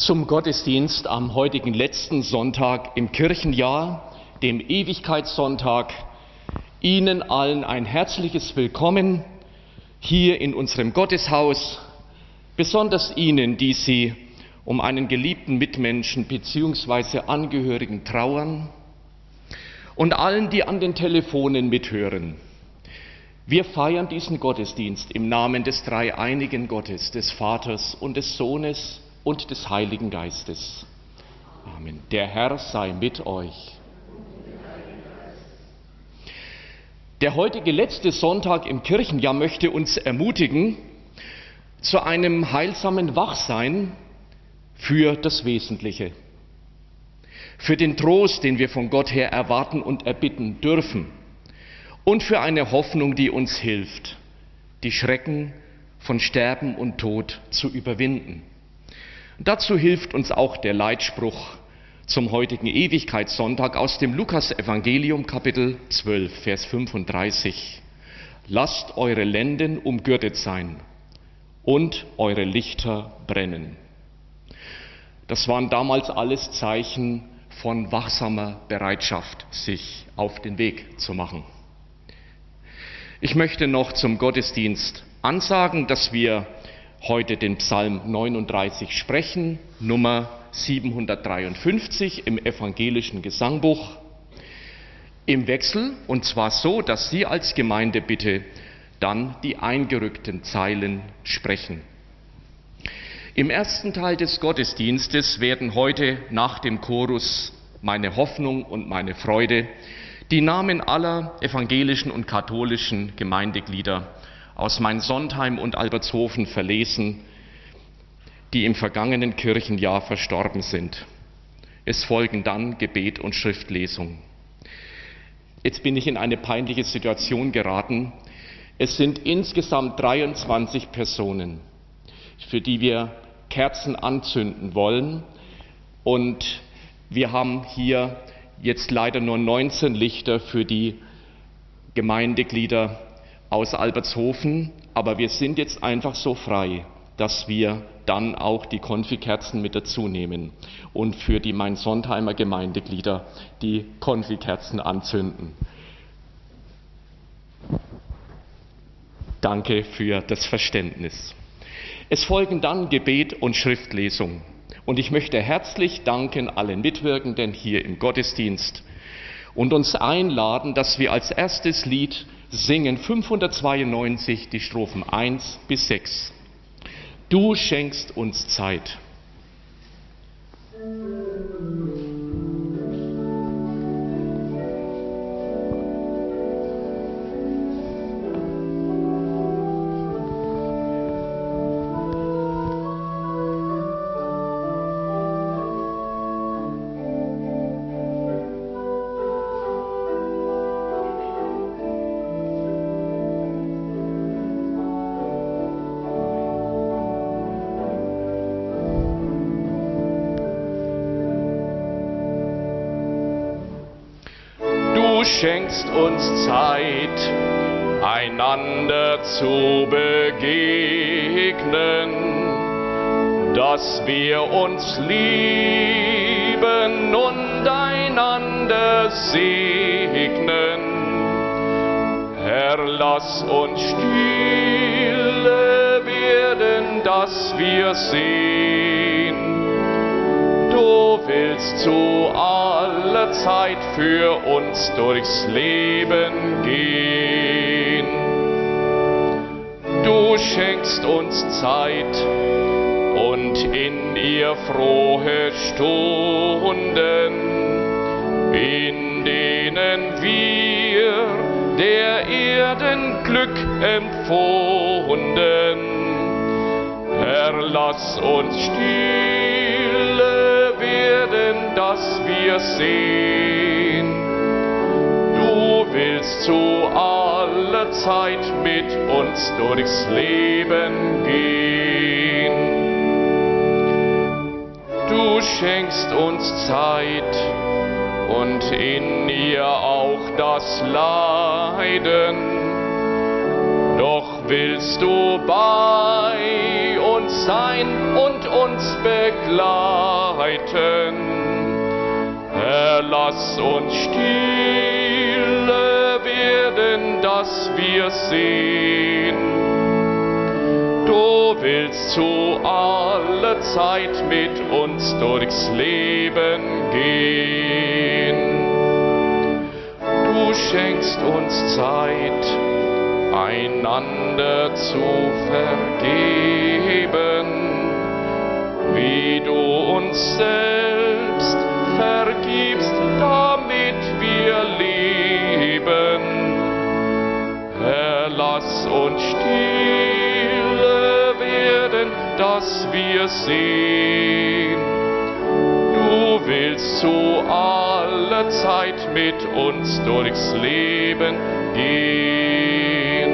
zum Gottesdienst am heutigen letzten Sonntag im Kirchenjahr, dem Ewigkeitssonntag. Ihnen allen ein herzliches Willkommen hier in unserem Gotteshaus, besonders Ihnen, die Sie um einen geliebten Mitmenschen bzw. Angehörigen trauern, und allen, die an den Telefonen mithören. Wir feiern diesen Gottesdienst im Namen des dreieinigen Gottes, des Vaters und des Sohnes und des Heiligen Geistes. Amen. Der Herr sei mit euch. Der heutige letzte Sonntag im Kirchenjahr möchte uns ermutigen zu einem heilsamen Wachsein für das Wesentliche, für den Trost, den wir von Gott her erwarten und erbitten dürfen, und für eine Hoffnung, die uns hilft, die Schrecken von Sterben und Tod zu überwinden. Dazu hilft uns auch der Leitspruch zum heutigen Ewigkeitssonntag aus dem Lukas-Evangelium, Kapitel 12, Vers 35. Lasst eure Lenden umgürtet sein und eure Lichter brennen. Das waren damals alles Zeichen von wachsamer Bereitschaft, sich auf den Weg zu machen. Ich möchte noch zum Gottesdienst ansagen, dass wir heute den Psalm 39 sprechen, Nummer 753 im evangelischen Gesangbuch, im Wechsel, und zwar so, dass Sie als Gemeinde bitte dann die eingerückten Zeilen sprechen. Im ersten Teil des Gottesdienstes werden heute nach dem Chorus Meine Hoffnung und meine Freude die Namen aller evangelischen und katholischen Gemeindeglieder aus Mainsondheim und Albertshofen verlesen, die im vergangenen Kirchenjahr verstorben sind. Es folgen dann Gebet und Schriftlesung. Jetzt bin ich in eine peinliche Situation geraten. Es sind insgesamt 23 Personen, für die wir Kerzen anzünden wollen, und wir haben hier jetzt leider nur 19 Lichter für die Gemeindeglieder aus Albertshofen, aber wir sind jetzt einfach so frei, dass wir dann auch die Konfikerzen mit dazu nehmen und für die Mainsondheimer Gemeindeglieder die Konfikerzen anzünden. Danke für das Verständnis. Es folgen dann Gebet und Schriftlesung. Und ich möchte herzlich danken allen Mitwirkenden hier im Gottesdienst und uns einladen, dass wir als erstes Lied singen 592, die Strophen 1 bis 6. Du schenkst uns Zeit. Schenkst uns Zeit, einander zu begegnen, dass wir uns lieben und einander segnen. Herr, lass uns stille werden, dass wir sehen. Du willst zu aller Zeit für uns durchs Leben gehen. Du schenkst uns Zeit und in ihr frohe Stunden, in denen wir der Erden Glück empfunden. Herr, lass uns stille werden, dass wir sehen. Du willst zu aller Zeit mit uns durchs Leben gehen. Du schenkst uns Zeit und in ihr auch das Leiden. Doch willst du bei uns sein und uns begleiten. Herr, lass uns stille werden, dass wir sehen. Du willst zu aller Zeit mit uns durchs Leben gehen. Du schenkst uns Zeit, einander zu vergeben, wie du uns selbst vergibst, damit wir leben. Herr, lass uns stille werden, dass wir sehen. Du willst zu aller Zeit mit uns durchs Leben gehen.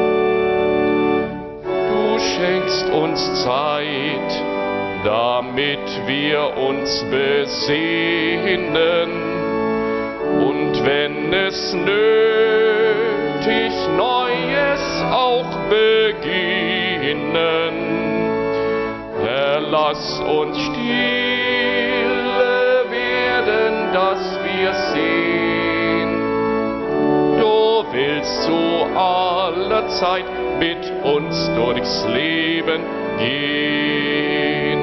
Du schenkst uns Zeit, damit wir uns besinnen, und wenn es nötig Neues auch beginnen. Herr, lass uns stille werden, dass wir sehen. Du willst zu aller Zeit mit uns durchs Leben gehen.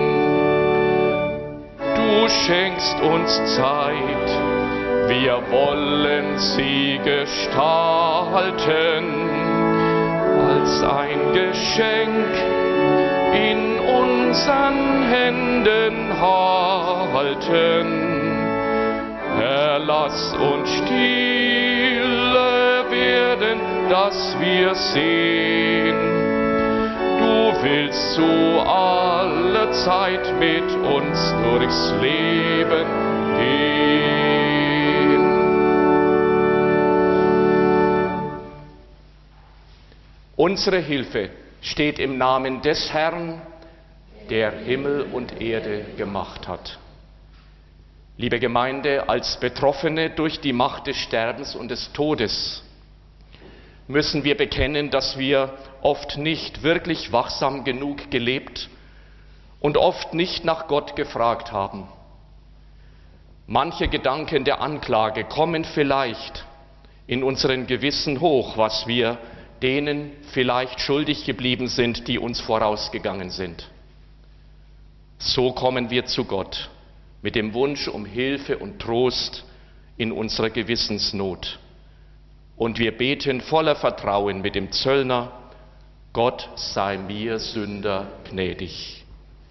Du schenkst uns Zeit, wir wollen sie gestalten, als ein Geschenk in unseren Händen halten. Herr, lass uns stille werden, dass wir sehen. Du willst zu aller Zeit mit uns durchs Leben gehen. Unsere Hilfe steht im Namen des Herrn, der Himmel und Erde gemacht hat. Liebe Gemeinde, als Betroffene durch die Macht des Sterbens und des Todes müssen wir bekennen, dass wir oft nicht wirklich wachsam genug gelebt und oft nicht nach Gott gefragt haben. Manche Gedanken der Anklage kommen vielleicht in unseren Gewissen hoch, was wir denen vielleicht schuldig geblieben sind, die uns vorausgegangen sind. So kommen wir zu Gott mit dem Wunsch um Hilfe und Trost in unserer Gewissensnot. Und wir beten voller Vertrauen mit dem Zöllner: Gott sei mir Sünder gnädig.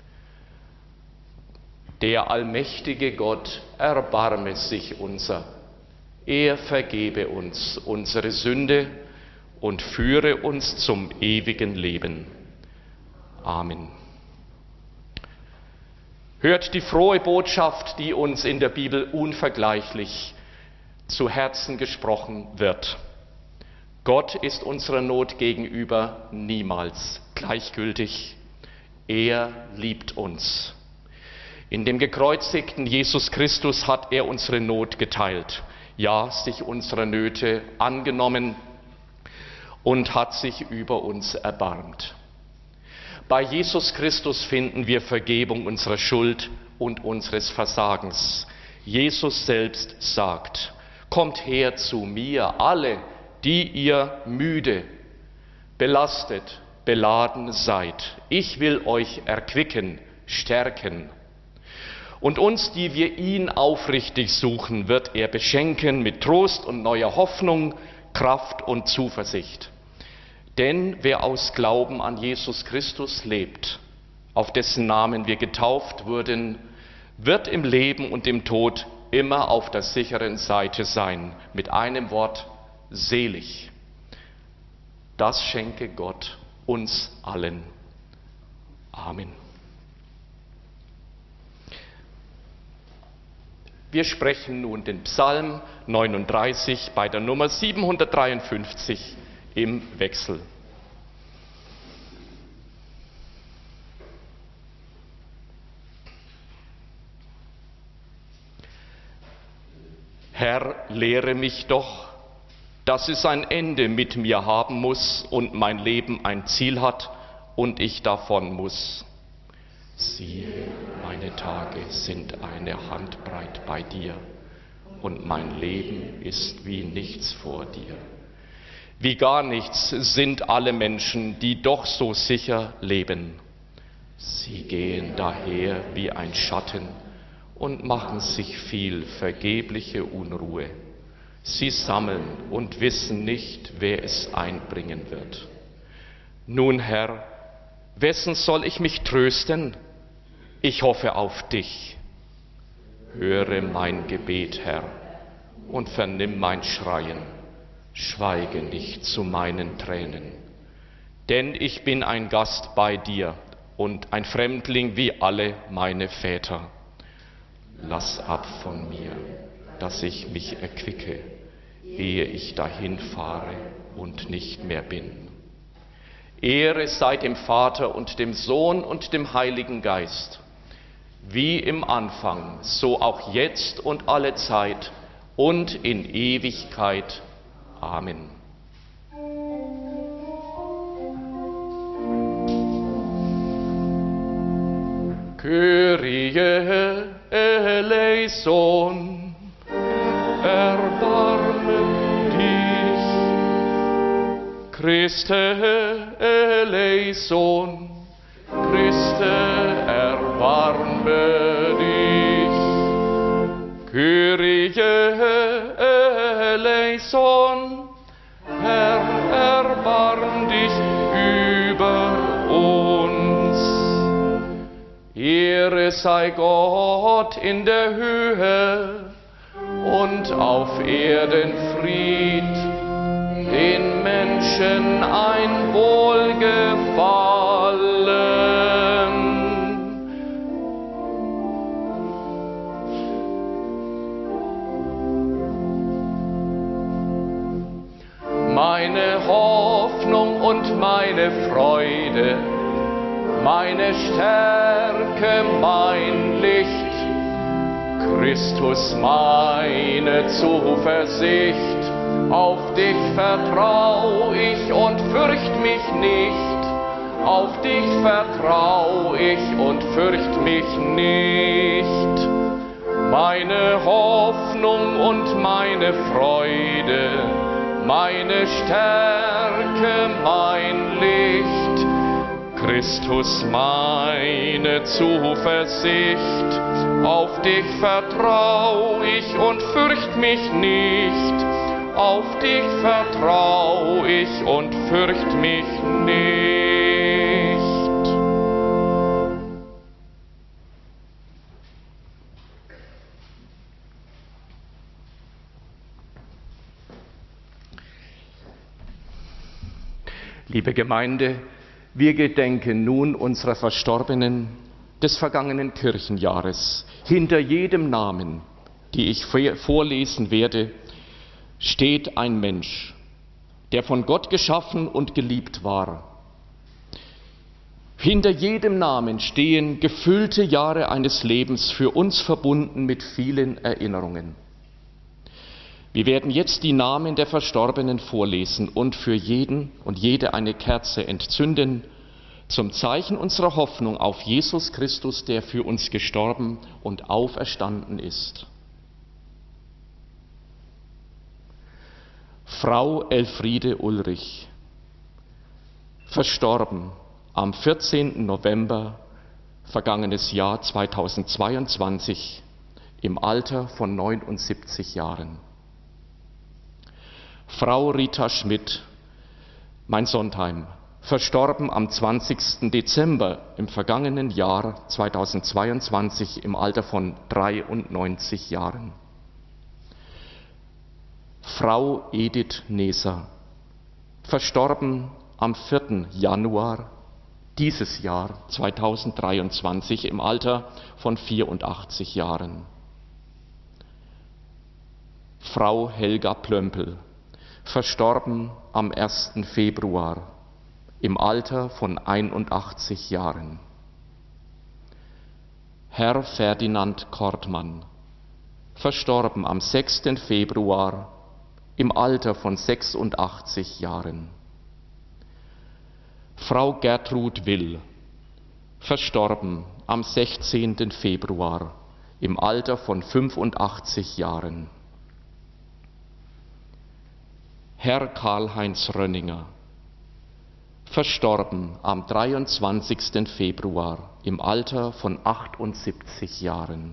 Der allmächtige Gott erbarme sich unser. Er vergebe uns unsere Sünde und führe uns zum ewigen Leben. Amen. Hört die frohe Botschaft, die uns in der Bibel unvergleichlich zu Herzen gesprochen wird. Gott ist unserer Not gegenüber niemals gleichgültig. Er liebt uns. In dem gekreuzigten Jesus Christus hat er unsere Not geteilt, ja, sich unserer Nöte angenommen und hat sich über uns erbarmt. Bei Jesus Christus finden wir Vergebung unserer Schuld und unseres Versagens. Jesus selbst sagt: Kommt her zu mir, alle, die ihr müde, belastet, beladen seid. Ich will euch erquicken, stärken. Und uns, die wir ihn aufrichtig suchen, wird er beschenken mit Trost und neuer Hoffnung, Kraft und Zuversicht. Denn wer aus Glauben an Jesus Christus lebt, auf dessen Namen wir getauft wurden, wird im Leben und im Tod immer auf der sicheren Seite sein. Mit einem Wort: selig. Das schenke Gott uns allen. Amen. Wir sprechen nun den Psalm 39 bei der Nummer 753 im Wechsel. Herr, lehre mich doch, dass es ein Ende mit mir haben muss und mein Leben ein Ziel hat und ich davon muss. Siehe, meine Tage sind eine Handbreit bei dir, und mein Leben ist wie nichts vor dir. Wie gar nichts sind alle Menschen, die doch so sicher leben. Sie gehen daher wie ein Schatten und machen sich viel vergebliche Unruhe. Sie sammeln und wissen nicht, wer es einbringen wird. Nun, Herr, wessen soll ich mich trösten? Ich hoffe auf dich. Höre mein Gebet, Herr, und vernimm mein Schreien. Schweige nicht zu meinen Tränen. Denn ich bin ein Gast bei dir und ein Fremdling wie alle meine Väter. Lass ab von mir, dass ich mich erquicke, ehe ich dahin fahre und nicht mehr bin. Ehre sei dem Vater und dem Sohn und dem Heiligen Geist, wie im Anfang, so auch jetzt und alle Zeit und in Ewigkeit. Amen. Kyrie eleison, erbarme dich. Christe eleison, Christe, erbarme dich. Kyrie eleison, Herr, erbarm dich über uns. Ehre sei Gott in der Höhe und auf Erden Fried, den Menschen ein Wohlgefallen. Meine Hoffnung und meine Freude, meine Stärke, mein Licht, Christus meine Zuversicht, auf dich vertrau ich und fürcht mich nicht, auf dich vertrau ich und fürcht mich nicht. Meine Hoffnung und meine Freude, meine Stärke, mein Licht, Christus meine Zuversicht, auf dich vertrau ich und fürcht mich nicht, auf dich vertrau ich und fürcht mich nicht. Liebe Gemeinde, wir gedenken nun unserer Verstorbenen des vergangenen Kirchenjahres. Hinter jedem Namen, die ich vorlesen werde, steht ein Mensch, der von Gott geschaffen und geliebt war. Hinter jedem Namen stehen gefüllte Jahre eines Lebens, für uns verbunden mit vielen Erinnerungen. Wir werden jetzt die Namen der Verstorbenen vorlesen und für jeden und jede eine Kerze entzünden, zum Zeichen unserer Hoffnung auf Jesus Christus, der für uns gestorben und auferstanden ist. Frau Elfriede Ulrich, verstorben am 14. November vergangenes Jahr 2022 im Alter von 79 Jahren. Frau Rita Schmidt, mein Sontheim, verstorben am 20. Dezember im vergangenen Jahr 2022 im Alter von 93 Jahren. Frau Edith Neser, verstorben am 4. Januar dieses Jahr 2023 im Alter von 84 Jahren. Frau Helga Plömpel, verstorben am 1. Februar im Alter von 81 Jahren. Herr Ferdinand Kortmann, verstorben am 6. Februar im Alter von 86 Jahren. Frau Gertrud Will, verstorben am 16. Februar im Alter von 85 Jahren. Herr Karl-Heinz Rönninger, verstorben am 23. Februar im Alter von 78 Jahren.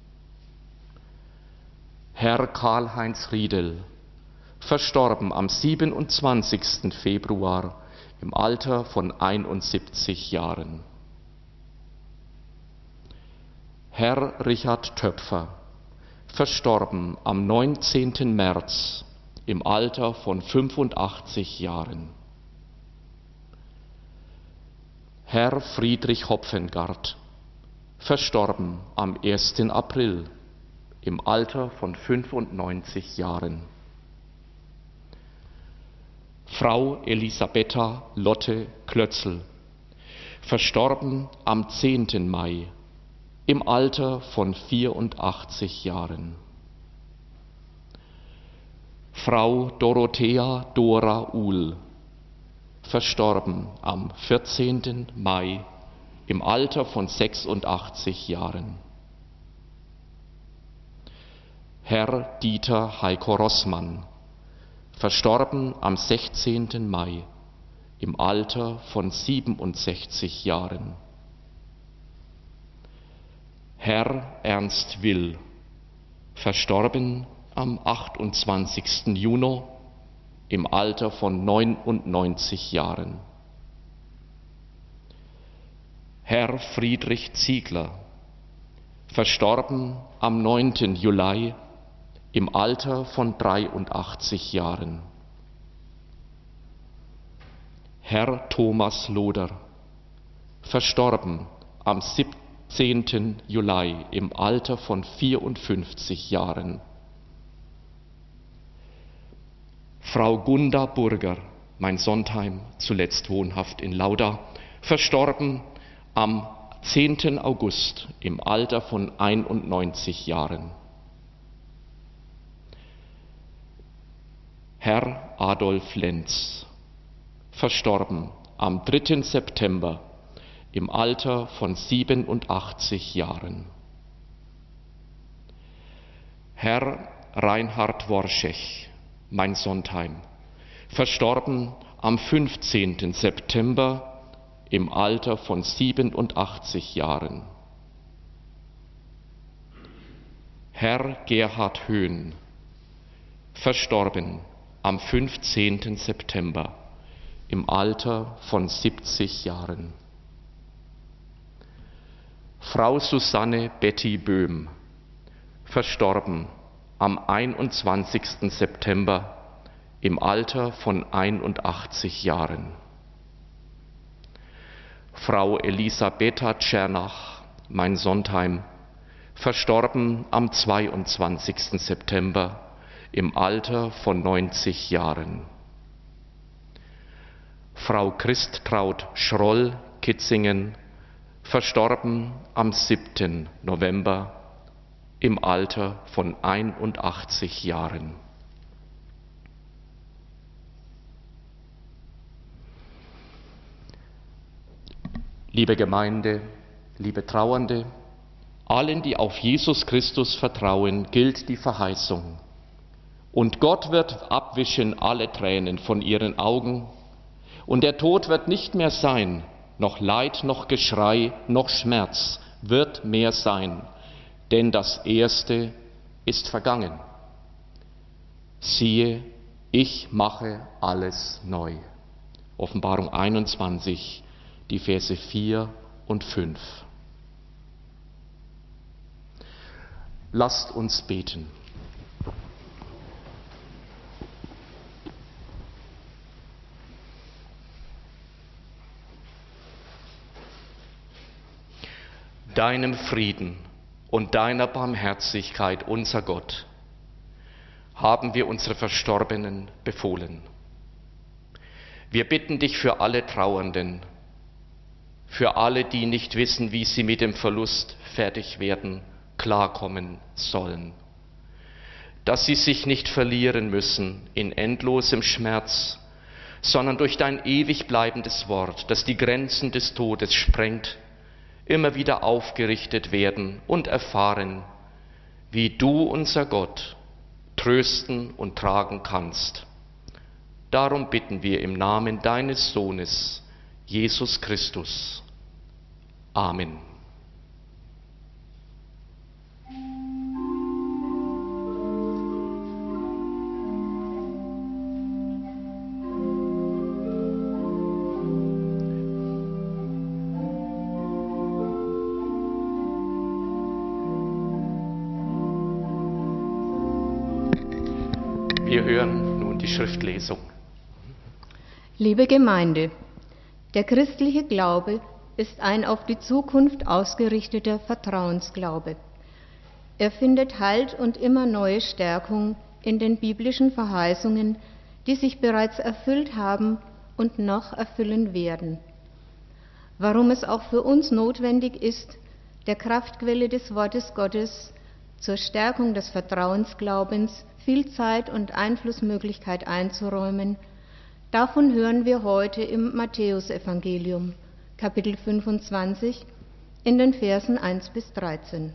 Herr Karl-Heinz Riedel, verstorben am 27. Februar im Alter von 71 Jahren. Herr Richard Töpfer, verstorben am 19. März im Alter von 85 Jahren. Herr Friedrich Hopfengart, verstorben am 1. April im Alter von 95 Jahren. Frau Elisabetta Lotte Klötzl, verstorben am 10. Mai im Alter von 84 Jahren. Frau Dorothea Dora Uhl, verstorben am 14. Mai im Alter von 86 Jahren. Herr Dieter Heiko Rossmann, verstorben am 16. Mai im Alter von 67 Jahren. Herr Ernst Will, verstorben am 28. Juni im Alter von 99 Jahren. Herr Friedrich Ziegler, verstorben am 9. Juli im Alter von 83 Jahren. Herr Thomas Loder, verstorben am 17. Juli im Alter von 54 Jahren. Frau Gunda Burger, mein Sontheim, zuletzt wohnhaft in Lauda, verstorben am 10. August im Alter von 91 Jahren. Herr Adolf Lenz, verstorben am 3. September im Alter von 87 Jahren. Herr Reinhard Worschech, mein Sontheim, verstorben am 15. September im Alter von 87 Jahren. Herr Gerhard Höhn, verstorben am 15. September im Alter von 70 Jahren. Frau Susanne Betty Böhm, verstorben am 21. September im Alter von 81 Jahren. Frau Elisabetta Tschernach, mein Sontheim, verstorben am 22. September im Alter von 90 Jahren. Frau Christraud Schroll, Kitzingen, verstorben am 7. November im Alter von 81 Jahren. Liebe Gemeinde, liebe Trauernde, allen, die auf Jesus Christus vertrauen, gilt die Verheißung. Und Gott wird abwischen alle Tränen von ihren Augen, und der Tod wird nicht mehr sein, noch Leid, noch Geschrei, noch Schmerz wird mehr sein, denn das Erste ist vergangen. Siehe, ich mache alles neu. Offenbarung 21, die Verse 4 und 5. Lasst uns beten. Deinem Frieden und deiner Barmherzigkeit, unser Gott, haben wir unsere Verstorbenen befohlen. Wir bitten dich für alle Trauernden, für alle, die nicht wissen, wie sie mit dem Verlust fertig werden, klarkommen sollen, dass sie sich nicht verlieren müssen in endlosem Schmerz, sondern durch dein ewig bleibendes Wort, das die Grenzen des Todes sprengt, immer wieder aufgerichtet werden und erfahren, wie du, unser Gott, trösten und tragen kannst. Darum bitten wir im Namen deines Sohnes, Jesus Christus. Amen. Wir hören nun die Schriftlesung. Liebe Gemeinde, der christliche Glaube ist ein auf die Zukunft ausgerichteter Vertrauensglaube. Er findet Halt und immer neue Stärkung in den biblischen Verheißungen, die sich bereits erfüllt haben und noch erfüllen werden. Warum es auch für uns notwendig ist, der Kraftquelle des Wortes Gottes zur Stärkung des Vertrauensglaubens viel Zeit und Einflussmöglichkeit einzuräumen, davon hören wir heute im Matthäusevangelium, Kapitel 25, in den Versen 1 bis 13.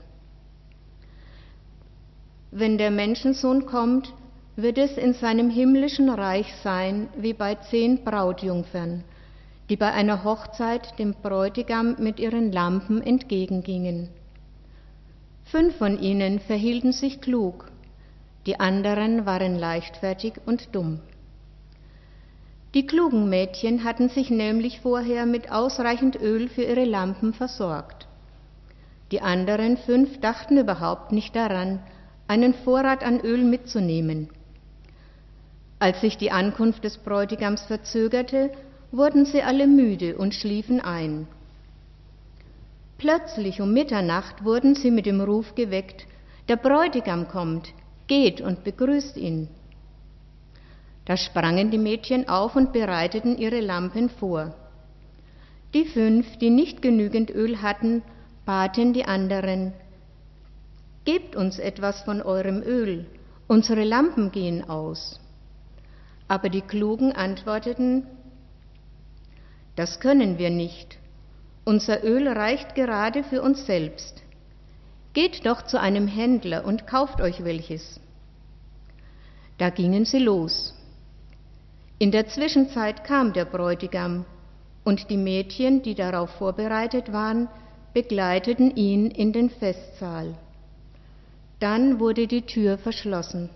Wenn der Menschensohn kommt, wird es in seinem himmlischen Reich sein wie bei 10 Brautjungfern, die bei einer Hochzeit dem Bräutigam mit ihren Lampen entgegengingen. 5 von ihnen verhielten sich klug, die anderen waren leichtfertig und dumm. Die klugen Mädchen hatten sich nämlich vorher mit ausreichend Öl für ihre Lampen versorgt. Die anderen 5 dachten überhaupt nicht daran, einen Vorrat an Öl mitzunehmen. Als sich die Ankunft des Bräutigams verzögerte, wurden sie alle müde und schliefen ein. Plötzlich um Mitternacht wurden sie mit dem Ruf geweckt: Der Bräutigam kommt, geht und begrüßt ihn. Da sprangen die Mädchen auf und bereiteten ihre Lampen vor. Die 5, die nicht genügend Öl hatten, baten die anderen: Gebt uns etwas von eurem Öl, unsere Lampen gehen aus. Aber die Klugen antworteten: Das können wir nicht. Unser Öl reicht gerade für uns selbst. Geht doch zu einem Händler und kauft euch welches. Da gingen sie los. In der Zwischenzeit kam der Bräutigam, und die Mädchen, die darauf vorbereitet waren, begleiteten ihn in den Festsaal. Dann wurde die Tür verschlossen.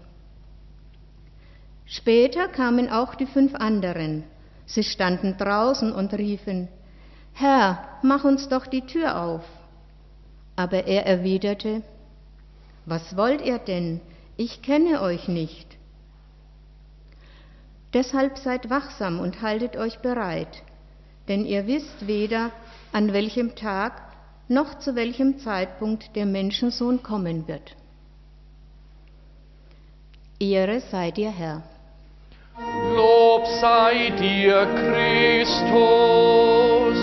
Später kamen auch die 5 anderen. Sie standen draußen und riefen: Herr, mach uns doch die Tür auf. Aber er erwiderte: Was wollt ihr denn? Ich kenne euch nicht. Deshalb seid wachsam und haltet euch bereit, denn ihr wisst weder, an welchem Tag noch zu welchem Zeitpunkt der Menschensohn kommen wird. Ehre sei dir, Herr. Lob sei dir, Christus.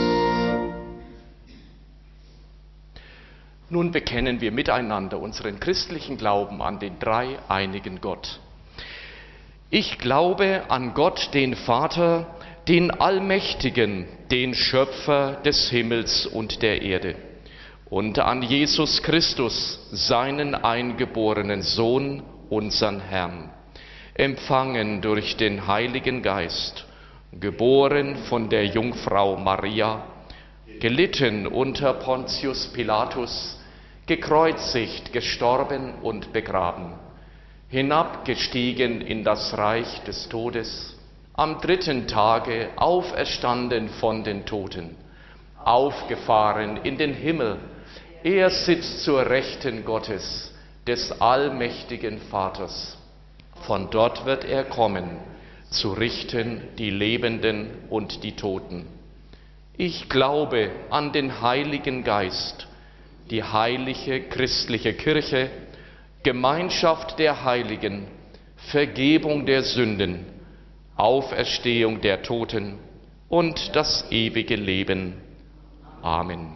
Nun bekennen wir miteinander unseren christlichen Glauben an den dreieinigen Gott. Ich glaube an Gott, den Vater, den Allmächtigen, den Schöpfer des Himmels und der Erde, und an Jesus Christus, seinen eingeborenen Sohn, unseren Herrn, empfangen durch den Heiligen Geist, geboren von der Jungfrau Maria, gelitten unter Pontius Pilatus, gekreuzigt, gestorben und begraben, hinabgestiegen in das Reich des Todes, am 3. Tage auferstanden von den Toten, aufgefahren in den Himmel, er sitzt zur Rechten Gottes, des allmächtigen Vaters. Von dort wird er kommen, zu richten die Lebenden und die Toten. Ich glaube an den Heiligen Geist, die heilige christliche Kirche, Gemeinschaft der Heiligen, Vergebung der Sünden, Auferstehung der Toten und das ewige Leben. Amen.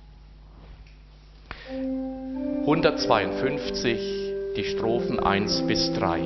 152, die Strophen 1 bis 3.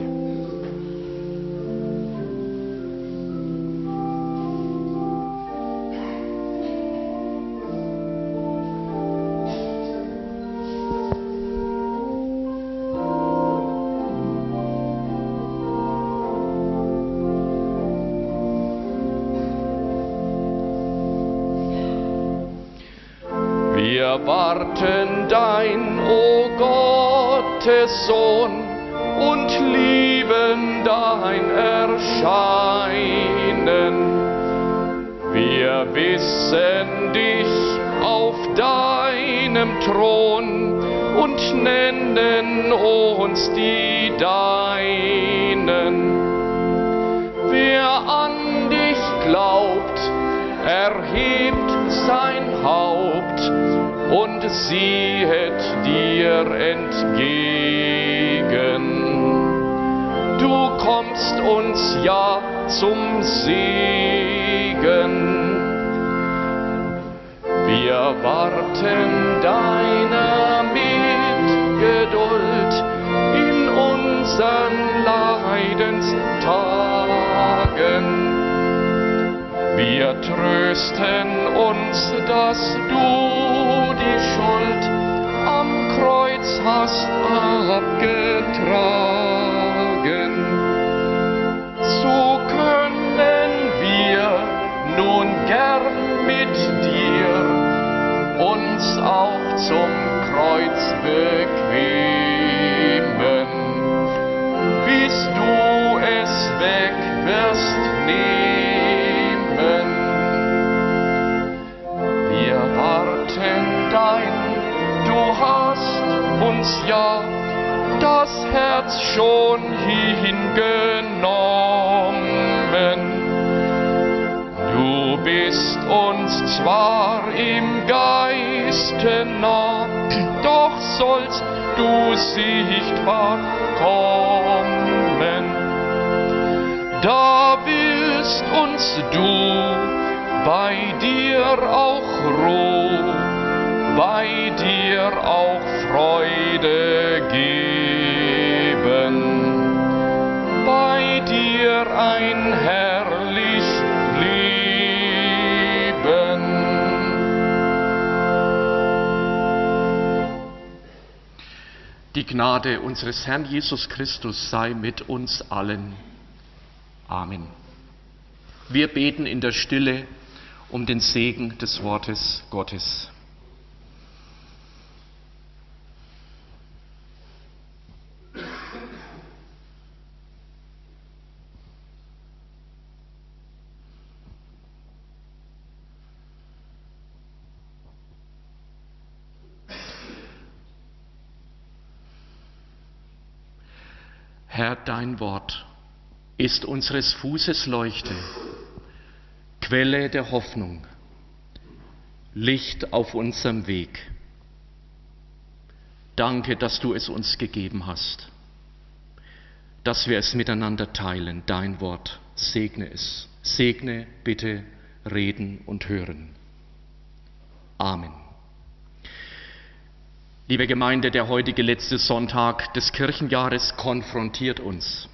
Wir warten dein, o Gottes Sohn, und lieben dein Erscheinen. Wir wissen dich auf deinem Thron und nennen uns die Deinen. Wer an dich glaubt, erhebt sein Haupt und siehet dir entgegen. Du kommst uns ja zum Segen. Wir warten deiner Mitgeduld in unseren Leidenstagen. Wir trösten uns, dass du die Schuld am Kreuz hast abgetragen. So können wir nun gern mit dir uns auch zum Kreuz bequemen, bis du es weg wirst nehmen. Wir warten dein, du hast uns ja das Herz schon hingenommen. Du bist uns zwar im Geiste nah, doch sollst du sichtbar kommen. Da willst uns du bei dir auch Ruhe, bei dir auch Freude geben, bei dir ein herrlich Leben. Die Gnade unseres Herrn Jesus Christus sei mit uns allen. Amen. Wir beten in der Stille um den Segen des Wortes Gottes. Herr, dein Wort ist unseres Fußes Leuchte, Quelle der Hoffnung, Licht auf unserem Weg. Danke, dass du es uns gegeben hast, dass wir es miteinander teilen. Dein Wort, segne es. Segne, bitte, reden und hören. Amen. Liebe Gemeinde, der heutige letzte Sonntag des Kirchenjahres konfrontiert uns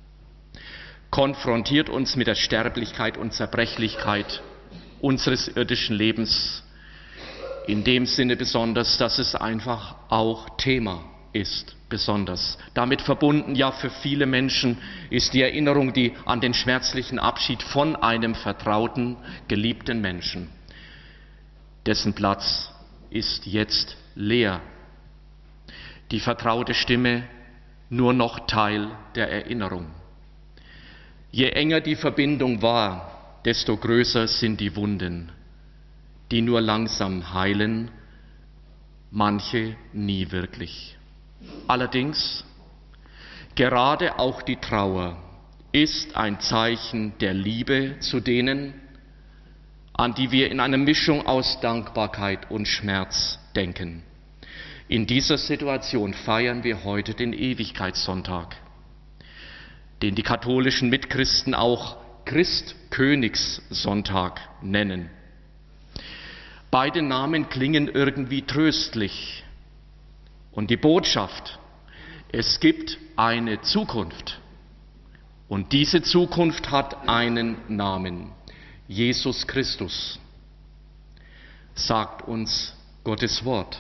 mit der Sterblichkeit und Zerbrechlichkeit unseres irdischen Lebens, in dem Sinne besonders, dass es einfach auch Thema ist, besonders. Damit verbunden, ja, für viele Menschen ist die Erinnerung an den schmerzlichen Abschied von einem vertrauten, geliebten Menschen. Dessen Platz ist jetzt leer. Die vertraute Stimme nur noch Teil der Erinnerung. Je enger die Verbindung war, desto größer sind die Wunden, die nur langsam heilen, manche nie wirklich. Allerdings, gerade auch die Trauer ist ein Zeichen der Liebe zu denen, an die wir in einer Mischung aus Dankbarkeit und Schmerz denken. In dieser Situation feiern wir heute den Ewigkeitssonntag, den die katholischen Mitchristen auch Christkönigssonntag nennen. Beide Namen klingen irgendwie tröstlich. Und die Botschaft, es gibt eine Zukunft. Und diese Zukunft hat einen Namen, Jesus Christus, sagt uns Gottes Wort.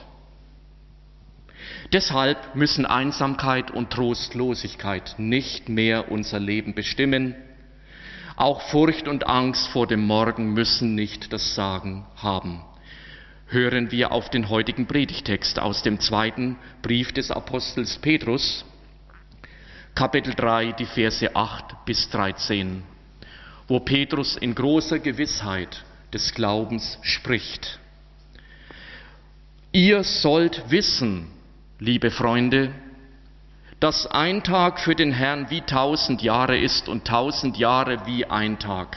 Deshalb müssen Einsamkeit und Trostlosigkeit nicht mehr unser Leben bestimmen. Auch Furcht und Angst vor dem Morgen müssen nicht das Sagen haben. hören wir auf den heutigen Predigtext aus dem 2. Brief des Apostels Petrus, Kapitel 3, die Verse 8 bis 13, wo Petrus in großer Gewissheit des Glaubens spricht. Ihr sollt wissen, liebe Freunde, dass ein Tag für den Herrn wie 1000 Jahre ist und 1000 Jahre wie ein Tag.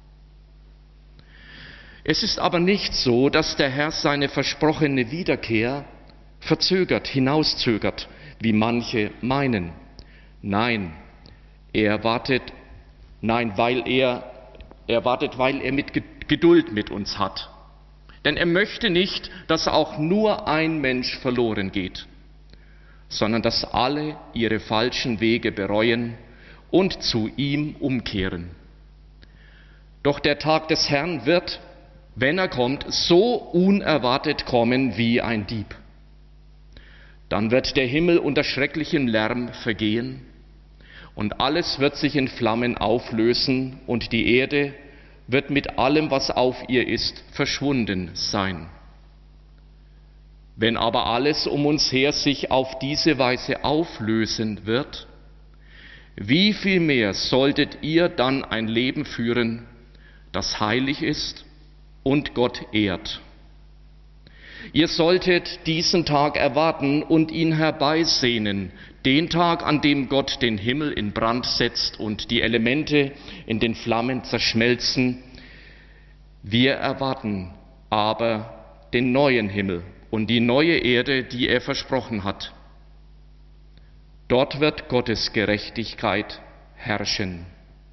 Es ist aber nicht so, dass der Herr seine versprochene Wiederkehr verzögert, hinauszögert, wie manche meinen. Nein, weil er mit Geduld mit uns hat. Denn er möchte nicht, dass auch nur ein Mensch verloren geht, sondern dass alle ihre falschen Wege bereuen und zu ihm umkehren. Doch der Tag des Herrn wird, wenn er kommt, so unerwartet kommen wie ein Dieb. Dann wird der Himmel unter schrecklichem Lärm vergehen und alles wird sich in Flammen auflösen und die Erde wird mit allem, was auf ihr ist, verschwunden sein. Wenn aber alles um uns her sich auf diese Weise auflösen wird, wie viel mehr solltet ihr dann ein Leben führen, das heilig ist und Gott ehrt? Ihr solltet diesen Tag erwarten und ihn herbeisehnen, den Tag, an dem Gott den Himmel in Brand setzt und die Elemente in den Flammen zerschmelzen. Wir erwarten aber den neuen Himmel und die neue Erde, die er versprochen hat. Dort wird Gottes Gerechtigkeit herrschen.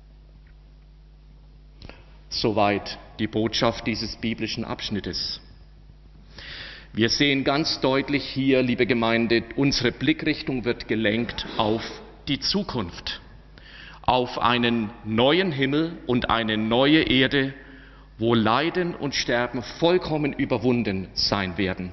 Soweit die Botschaft dieses biblischen Abschnittes. Wir sehen ganz deutlich hier, liebe Gemeinde, unsere Blickrichtung wird gelenkt auf die Zukunft, auf einen neuen Himmel und eine neue Erde, wo Leiden und Sterben vollkommen überwunden sein werden.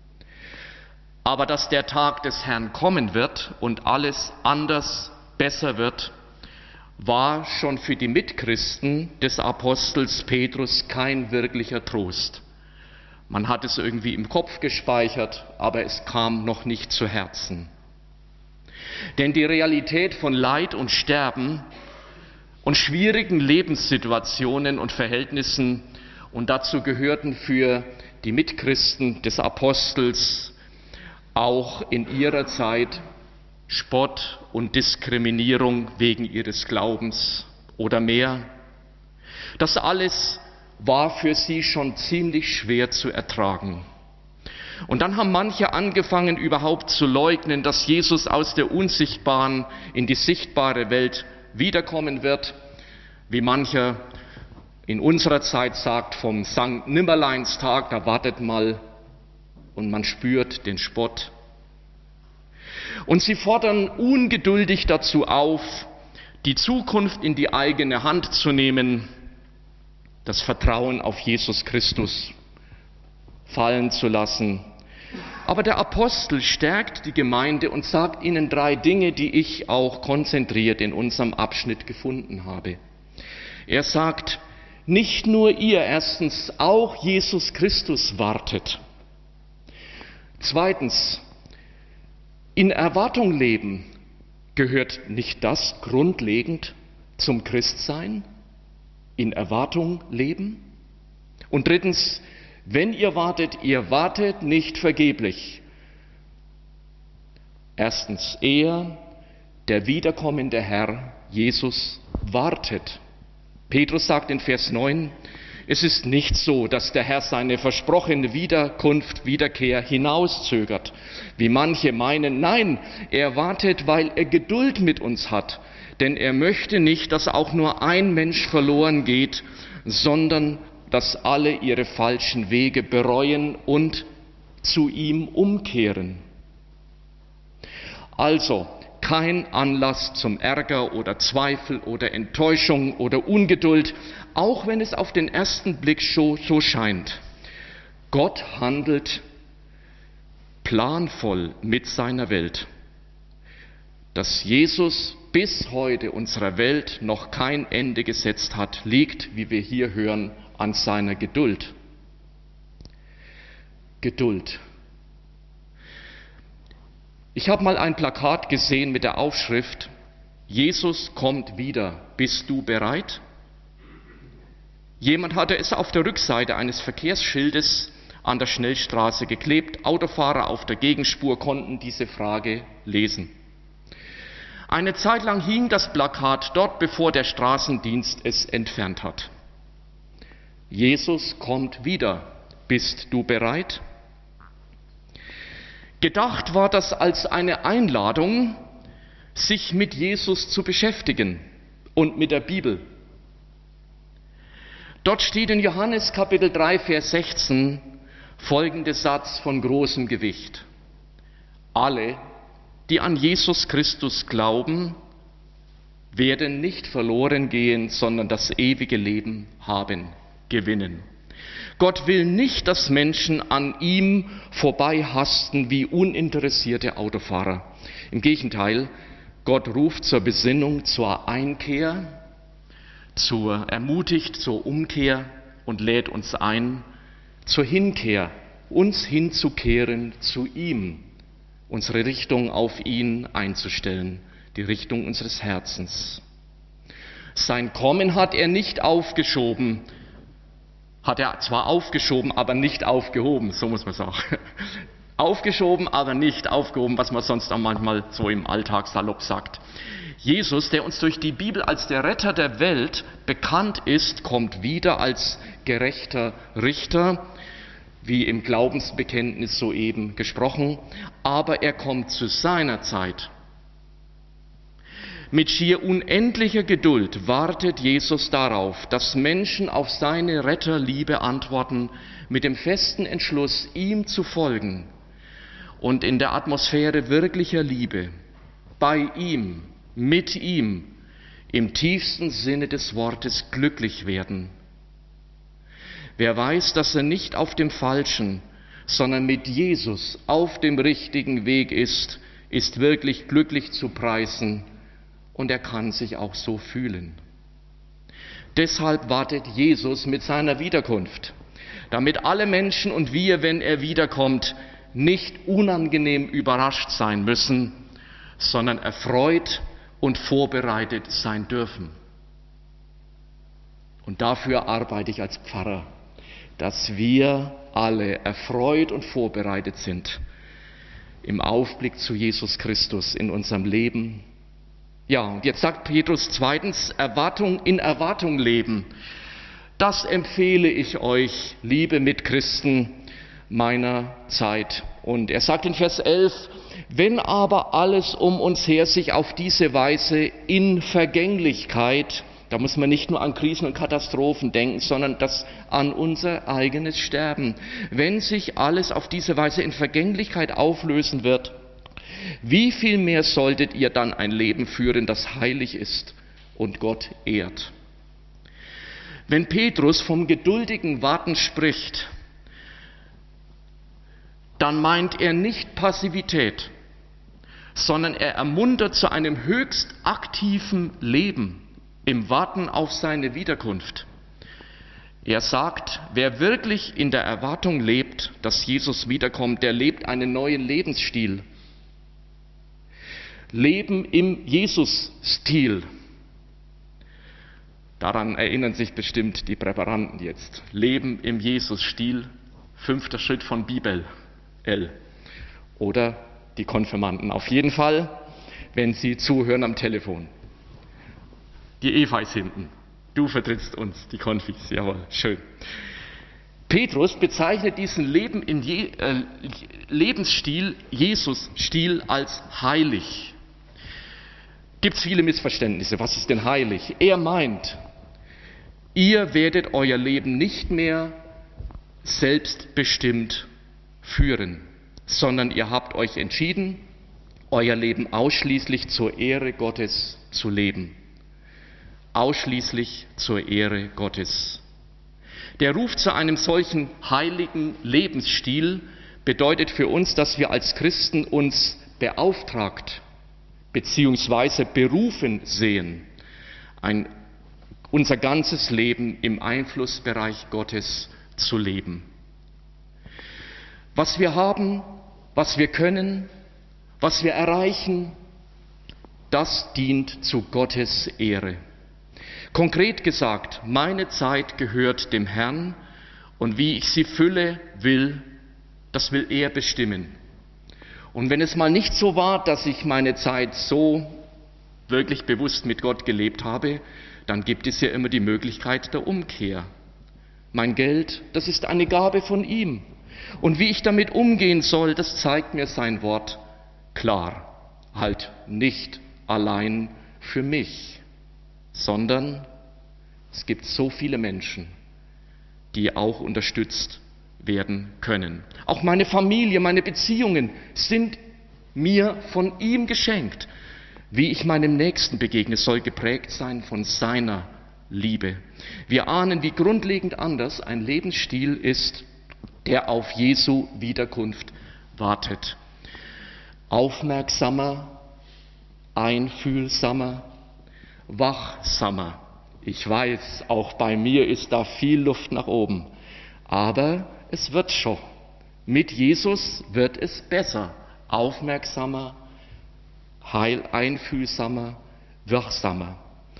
Aber dass der Tag des Herrn kommen wird und alles anders, besser wird, war schon für die Mitchristen des Apostels Petrus kein wirklicher Trost. Man hat es irgendwie im Kopf gespeichert, aber es kam noch nicht zu Herzen. Denn die Realität von Leid und Sterben und schwierigen Lebenssituationen und Verhältnissen, und dazu gehörten für die Mitchristen des Apostels auch in ihrer Zeit Spott und Diskriminierung wegen ihres Glaubens oder mehr. Das alles war für sie schon ziemlich schwer zu ertragen. Und dann haben manche angefangen, überhaupt zu leugnen, dass Jesus aus der unsichtbaren in die sichtbare Welt wiederkommen wird, wie mancher in unserer Zeit sagt, vom Sankt Nimmerleinstag, da wartet mal und man spürt den Spott. Und sie fordern ungeduldig dazu auf, die Zukunft in die eigene Hand zu nehmen, das Vertrauen auf Jesus Christus fallen zu lassen. Aber der Apostel stärkt die Gemeinde und sagt ihnen 3 Dinge, die ich auch konzentriert in unserem Abschnitt gefunden habe. Er sagt, nicht nur ihr, erstens, auch Jesus Christus wartet. Zweitens, in Erwartung leben, gehört nicht das grundlegend zum Christsein? In Erwartung leben? Und drittens, wenn ihr wartet nicht vergeblich. Erstens, er, der wiederkommende Herr, Jesus, wartet. Petrus sagt in Vers 9, es ist nicht so, dass der Herr seine versprochene Wiederkehr hinauszögert, wie manche meinen. Nein, er wartet, weil er Geduld mit uns hat. Denn er möchte nicht, dass auch nur ein Mensch verloren geht, sondern dass alle ihre falschen Wege bereuen und zu ihm umkehren. Also kein Anlass zum Ärger oder Zweifel oder Enttäuschung oder Ungeduld, auch wenn es auf den ersten Blick so scheint. Gott handelt planvoll mit seiner Welt. Dass Jesus bis heute unserer Welt noch kein Ende gesetzt hat, liegt, wie wir hier hören, an seiner Geduld. Geduld. Ich habe mal ein Plakat gesehen mit der Aufschrift: Jesus kommt wieder, bist du bereit? Jemand hatte es auf der Rückseite eines Verkehrsschildes an der Schnellstraße geklebt. Autofahrer auf der Gegenspur konnten diese Frage lesen. Eine Zeit lang hing das Plakat dort, bevor der Straßendienst es entfernt hat. Jesus kommt wieder, bist du bereit? Gedacht war das als eine Einladung, sich mit Jesus zu beschäftigen und mit der Bibel. Dort steht in Johannes Kapitel 3, Vers 16 folgender Satz von großem Gewicht: Alle, die an Jesus Christus glauben, werden nicht verloren gehen, sondern das ewige Leben haben, gewinnen. Gott will nicht, dass Menschen an ihm vorbeihasten wie uninteressierte Autofahrer. Im Gegenteil, Gott ruft zur Besinnung, zur Einkehr, ermutigt zur Umkehr und lädt uns ein, zur Hinkehr, uns hinzukehren zu ihm, unsere Richtung auf ihn einzustellen, die Richtung unseres Herzens. Sein Kommen hat er nicht aufgeschoben, hat er zwar aufgeschoben, aber nicht aufgehoben, so muss man sagen. Aufgeschoben, aber nicht aufgehoben, was man sonst auch manchmal so im Alltag salopp sagt. Jesus, der uns durch die Bibel als der Retter der Welt bekannt ist, kommt wieder als gerechter Richter, wie im Glaubensbekenntnis soeben gesprochen, aber er kommt zu seiner Zeit. Mit schier unendlicher Geduld wartet Jesus darauf, dass Menschen auf seine Retterliebe antworten, mit dem festen Entschluss, ihm zu folgen und in der Atmosphäre wirklicher Liebe, bei ihm, mit ihm, im tiefsten Sinne des Wortes glücklich werden. Wer weiß, dass er nicht auf dem falschen, sondern mit Jesus auf dem richtigen Weg ist, ist wirklich glücklich zu preisen, und er kann sich auch so fühlen. Deshalb wartet Jesus mit seiner Wiederkunft, damit alle Menschen und wir, wenn er wiederkommt, nicht unangenehm überrascht sein müssen, sondern erfreut und vorbereitet sein dürfen. Und dafür arbeite ich als Pfarrer, dass wir alle erfreut und vorbereitet sind im Aufblick zu Jesus Christus in unserem Leben. Ja, und jetzt sagt Petrus zweitens, in Erwartung leben. Das empfehle ich euch, liebe Mitchristen meiner Zeit. Und er sagt in Vers 11, wenn aber alles um uns her sich auf diese Weise in Vergänglichkeit, da muss man nicht nur an Krisen und Katastrophen denken, sondern an unser eigenes Sterben, wenn sich alles auf diese Weise in Vergänglichkeit auflösen wird, wie viel mehr solltet ihr dann ein Leben führen, das heilig ist und Gott ehrt? Wenn Petrus vom geduldigen Warten spricht, dann meint er nicht Passivität, sondern er ermuntert zu einem höchst aktiven Leben im Warten auf seine Wiederkunft. Er sagt, wer wirklich in der Erwartung lebt, dass Jesus wiederkommt, der lebt einen neuen Lebensstil. Leben im Jesus-Stil. Daran erinnern sich bestimmt die Präparanten jetzt. Leben im Jesus-Stil, 5. Schritt von Bibel. Oder die Konfirmanden. Auf jeden Fall, wenn sie zuhören am Telefon. Die Eva ist hinten. Du vertrittst uns, die Konfis. Jawohl, schön. Petrus bezeichnet diesen Lebensstil, Jesus-Stil, als heilig. Gibt es viele Missverständnisse. Was ist denn heilig? Er meint, ihr werdet euer Leben nicht mehr selbstbestimmt führen, sondern ihr habt euch entschieden, euer Leben ausschließlich zur Ehre Gottes zu leben. Ausschließlich zur Ehre Gottes. Der Ruf zu einem solchen heiligen Lebensstil bedeutet für uns, dass wir als Christen uns beauftragt beziehungsweise berufen sehen, unser ganzes Leben im Einflussbereich Gottes zu leben. Was wir haben, was wir können, was wir erreichen, das dient zu Gottes Ehre. Konkret gesagt, meine Zeit gehört dem Herrn und wie ich sie fülle will, das will er bestimmen. Und wenn es mal nicht so war, dass ich meine Zeit so wirklich bewusst mit Gott gelebt habe, dann gibt es ja immer die Möglichkeit der Umkehr. Mein Geld, das ist eine Gabe von ihm. Und wie ich damit umgehen soll, das zeigt mir sein Wort klar. Halt nicht allein für mich, sondern es gibt so viele Menschen, die auch unterstützt werden können. Auch meine Familie, meine Beziehungen sind mir von ihm geschenkt. Wie ich meinem Nächsten begegne, soll geprägt sein von seiner Liebe. Wir ahnen, wie grundlegend anders ein Lebensstil ist, der auf Jesu Wiederkunft wartet. Aufmerksamer, einfühlsamer, wachsamer. Ich weiß, auch bei mir ist da viel Luft nach oben. Aber es wird schon. Mit Jesus wird es besser. Aufmerksamer, einfühlsamer, wachsamer.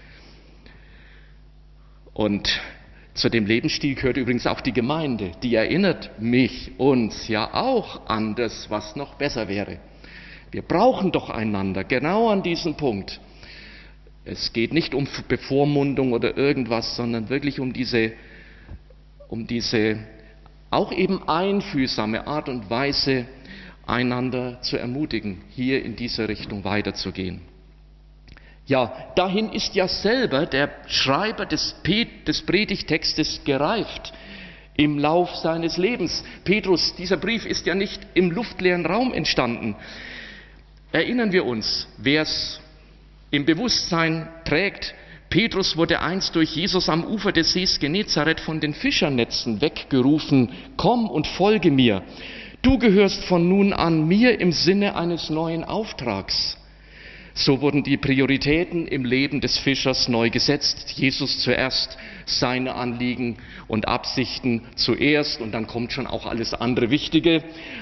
Und zu dem Lebensstil gehört übrigens auch die Gemeinde. Die erinnert uns ja auch an das, was noch besser wäre. Wir brauchen doch einander, genau an diesem Punkt. Es geht nicht um Bevormundung oder irgendwas, sondern wirklich um diese auch eben einfühlsame Art und Weise, einander zu ermutigen, hier in diese Richtung weiterzugehen. Ja, dahin ist ja selber der Schreiber des Predigtextes gereift im Lauf seines Lebens. Petrus, dieser Brief ist ja nicht im luftleeren Raum entstanden. Erinnern wir uns, wer es im Bewusstsein trägt, Petrus wurde einst durch Jesus am Ufer des Sees Genezareth von den Fischernetzen weggerufen: Komm und folge mir. Du gehörst von nun an mir im Sinne eines neuen Auftrags. So wurden die Prioritäten im Leben des Fischers neu gesetzt. Jesus zuerst, seine Anliegen und Absichten zuerst, und dann kommt schon auch alles andere Wichtige.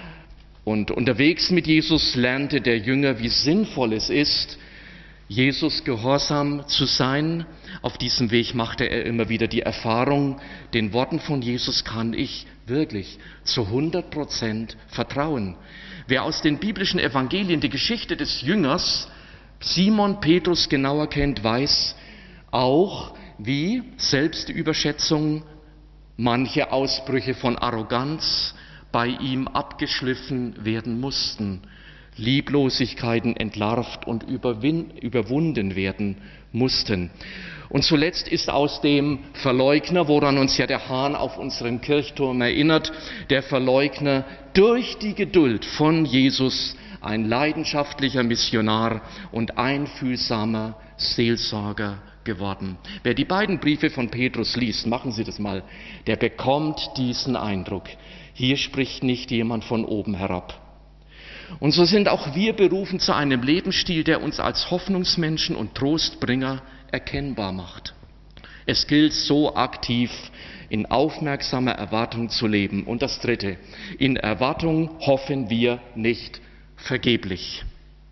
Und unterwegs mit Jesus lernte der Jünger, wie sinnvoll es ist, Jesus gehorsam zu sein. Auf diesem Weg machte er immer wieder die Erfahrung, den Worten von Jesus kann ich wirklich zu 100% vertrauen. Wer aus den biblischen Evangelien die Geschichte des Jüngers Simon Petrus genauer kennt, weiß auch, wie Selbstüberschätzung, manche Ausbrüche von Arroganz bei ihm abgeschliffen werden mussten, Lieblosigkeiten entlarvt und überwunden werden mussten. Und zuletzt ist aus dem Verleugner, woran uns ja der Hahn auf unserem Kirchturm erinnert, der Verleugner durch die Geduld von Jesus ein leidenschaftlicher Missionar und einfühlsamer Seelsorger geworden. Wer die beiden Briefe von Petrus liest, machen Sie das mal, der bekommt diesen Eindruck. Hier spricht nicht jemand von oben herab. Und so sind auch wir berufen zu einem Lebensstil, der uns als Hoffnungsmenschen und Trostbringer erkennbar macht. Es gilt, so aktiv in aufmerksamer Erwartung zu leben. Und das Dritte: In Erwartung hoffen wir nicht vergeblich.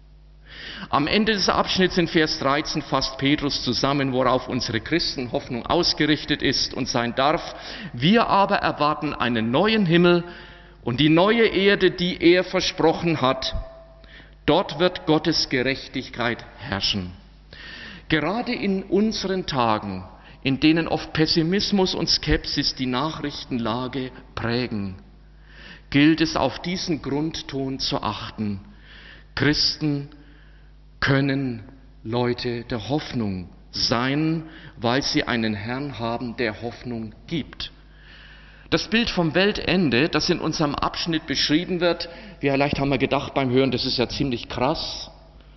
Am Ende des Abschnitts in Vers 13 fasst Petrus zusammen, worauf unsere Christenhoffnung ausgerichtet ist und sein darf. Wir aber erwarten einen neuen Himmel und die neue Erde, die er versprochen hat. Dort wird Gottes Gerechtigkeit herrschen. Gerade in unseren Tagen, in denen oft Pessimismus und Skepsis die Nachrichtenlage prägen, gilt es, auf diesen Grundton zu achten. Christen können Leute der Hoffnung sein, weil sie einen Herrn haben, der Hoffnung gibt. Das Bild vom Weltende, das in unserem Abschnitt beschrieben wird, vielleicht haben wir gedacht beim Hören, das ist ja ziemlich krass,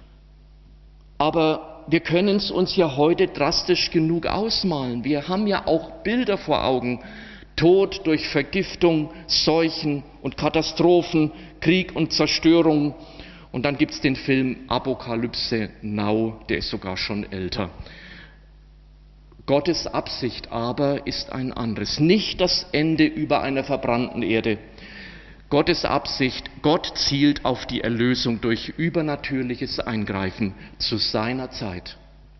aber wir können es uns ja heute drastisch genug ausmalen. Wir haben ja auch Bilder vor Augen: Tod durch Vergiftung, Seuchen und Katastrophen, Krieg und Zerstörung. Und dann gibt es den Film Apokalypse Now, der ist sogar schon älter. Gottes Absicht aber ist ein anderes. Nicht das Ende über einer verbrannten Erde. Gottes Absicht, Gott zielt auf die Erlösung durch übernatürliches Eingreifen zu seiner Zeit.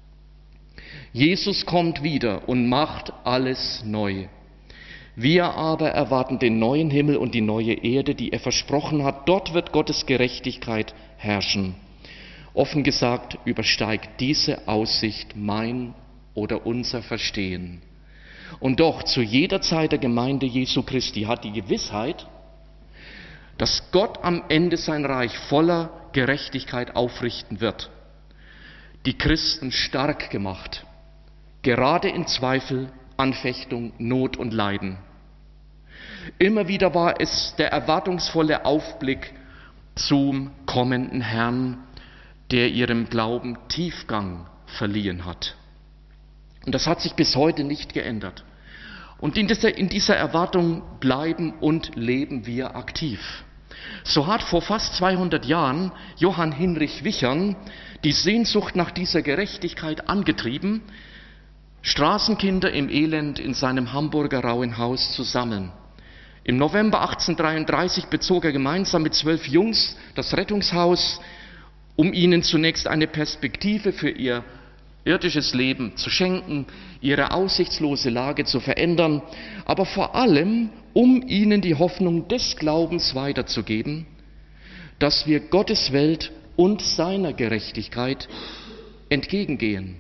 Jesus kommt wieder und macht alles neu. Wir aber erwarten den neuen Himmel und die neue Erde, die er versprochen hat. Dort wird Gottes Gerechtigkeit herrschen. Offen gesagt, übersteigt diese Aussicht mein oder unser Verstehen. Und doch zu jeder Zeit der Gemeinde Jesu Christi hat die Gewissheit, dass Gott am Ende sein Reich voller Gerechtigkeit aufrichten wird, die Christen stark gemacht, gerade in Zweifel, Anfechtung, Not und Leiden. Immer wieder war es der erwartungsvolle Aufblick zum kommenden Herrn, der ihrem Glauben Tiefgang verliehen hat. Und das hat sich bis heute nicht geändert. Und in dieser Erwartung bleiben und leben wir aktiv. So hat vor fast 200 Jahren Johann Hinrich Wichern die Sehnsucht nach dieser Gerechtigkeit angetrieben, Straßenkinder im Elend in seinem Hamburger Rauhenhaus zu sammeln. Im November 1833 bezog er gemeinsam mit 12 Jungs das Rettungshaus, um ihnen zunächst eine Perspektive für ihr irdisches Leben zu schenken, ihre aussichtslose Lage zu verändern, aber vor allem, um ihnen die Hoffnung des Glaubens weiterzugeben, dass wir Gottes Welt und seiner Gerechtigkeit entgegengehen.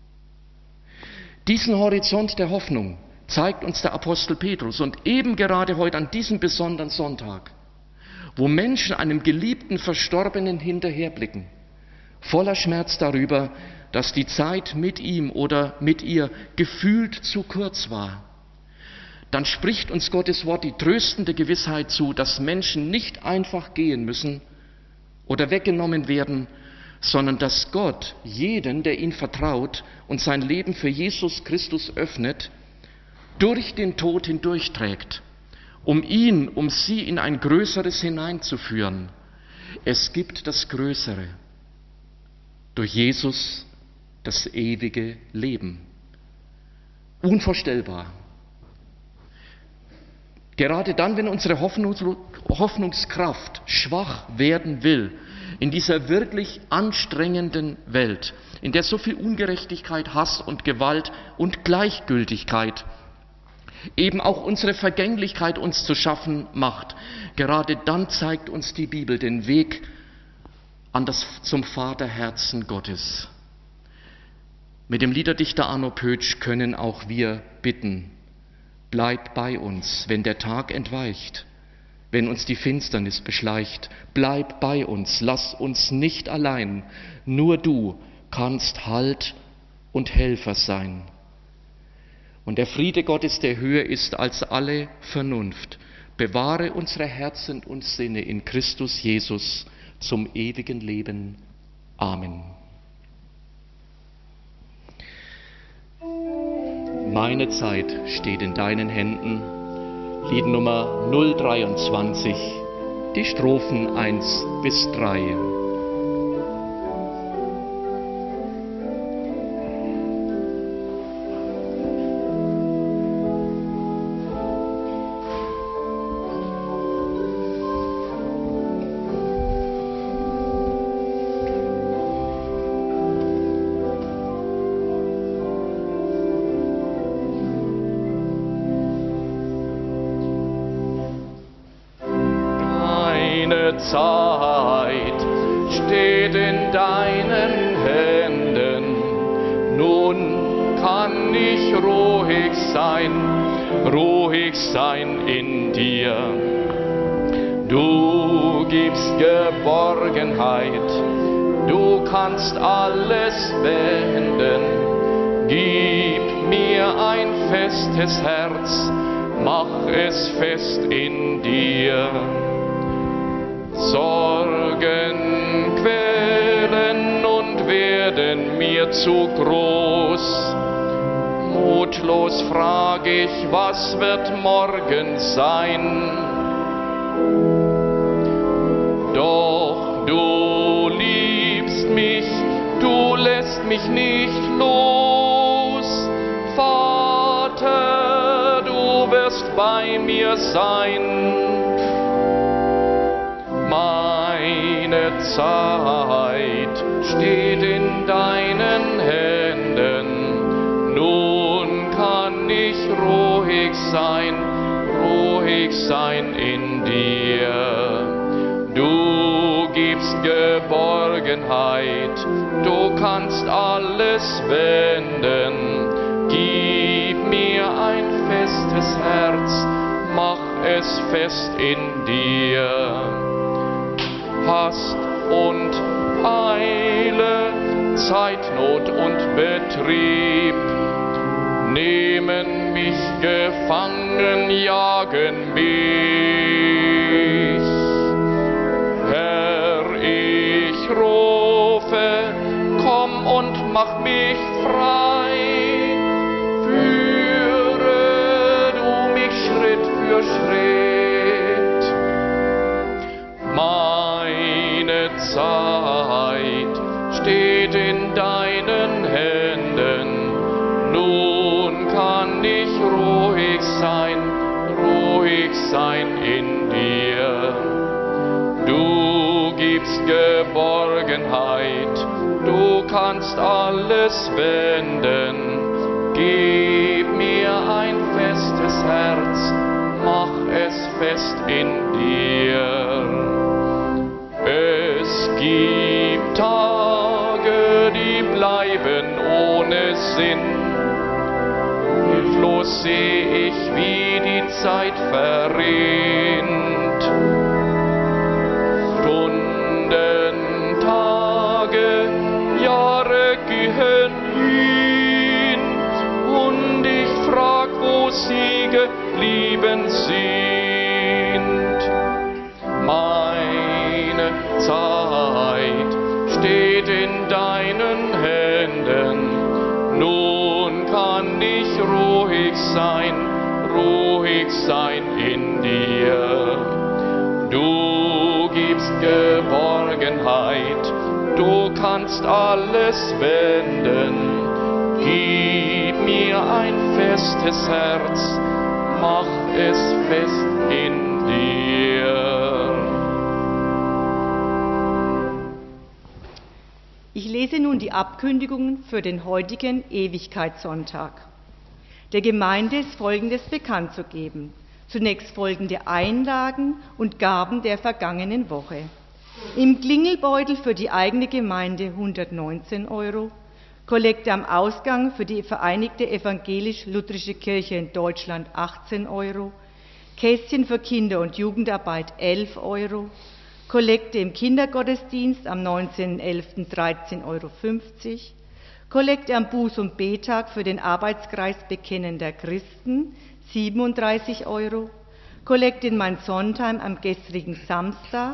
Diesen Horizont der Hoffnung zeigt uns der Apostel Petrus und eben gerade heute an diesem besonderen Sonntag, wo Menschen einem geliebten Verstorbenen hinterherblicken, voller Schmerz darüber, dass die Zeit mit ihm oder mit ihr gefühlt zu kurz war, dann spricht uns Gottes Wort die tröstende Gewissheit zu, dass Menschen nicht einfach gehen müssen oder weggenommen werden, sondern dass Gott jeden, der ihn vertraut und sein Leben für Jesus Christus öffnet, durch den Tod hindurchträgt, um sie in ein Größeres hineinzuführen. Es gibt das Größere. Durch Jesus das ewige Leben. Unvorstellbar. Gerade dann, wenn unsere Hoffnungskraft schwach werden will, in dieser wirklich anstrengenden Welt, in der so viel Ungerechtigkeit, Hass und Gewalt und Gleichgültigkeit, eben auch unsere Vergänglichkeit uns zu schaffen macht, gerade dann zeigt uns die Bibel den Weg zum Vaterherzen Gottes. Mit dem Liederdichter Arno Pötsch können auch wir bitten, bleib bei uns, wenn der Tag entweicht, wenn uns die Finsternis beschleicht, bleib bei uns, lass uns nicht allein, nur du kannst Halt und Helfer sein. Und der Friede Gottes, der höher ist als alle Vernunft, bewahre unsere Herzen und Sinne in Christus Jesus zum ewigen Leben. Amen. Meine Zeit steht in deinen Händen. Lied Nummer 023, die Strophen 1 bis 3. Zeit steht in deinen Händen, nun kann ich ruhig sein in dir. Du gibst Geborgenheit, du kannst alles wenden, gib mir ein festes Herz, mach es fest in dir. Sorgen quälen und werden mir zu groß. Mutlos frag ich, was wird morgen sein? Doch du liebst mich, du lässt mich nicht los. Vater, du wirst bei mir sein. Meine Zeit steht in deinen Händen, nun kann ich ruhig sein in dir. Du gibst Geborgenheit, du kannst alles wenden. Gib mir ein festes Herz, mach es fest in dir. Hast und Eile, Zeitnot und Betrieb nehmen mich gefangen, jagen mich. Herr, ich rufe, komm und mach mich frei. Führe du mich Schritt für Schritt. Meine Zeit steht in deinen Händen, nun kann ich ruhig sein in dir. Du gibst Geborgenheit, du kannst alles wenden. Gib mir ein festes Herz, mach es fest in dir. Es gibt Tage, die bleiben ohne Sinn. Hilflos seh ich, wie die Zeit verrinnt. Stunden, Tage, Jahre gehen hin und ich frag, wo sie geblieben sind. Meine Zeit steht in deinen Händen, nun kann ich ruhig sein in dir. Du gibst Geborgenheit, du kannst alles wenden. Gib mir ein festes Herz, mach es fest in dir. Ich lese nun die Abkündigungen für den heutigen Ewigkeitssonntag. Der Gemeinde ist Folgendes bekannt zu geben. Zunächst folgende Einlagen und Gaben der vergangenen Woche. Im Klingelbeutel für die eigene Gemeinde 119 €, Kollekte am Ausgang für die Vereinigte Evangelisch-Lutherische Kirche in Deutschland 18 €, Kästchen für Kinder- und Jugendarbeit 11 €, Kollekte im Kindergottesdienst am 19.11. 13,50 €, Kollekte am Buß- und Betag für den Arbeitskreis Bekennender Christen 37 €, Kollekte in Mainz-Sontheim am gestrigen Samstag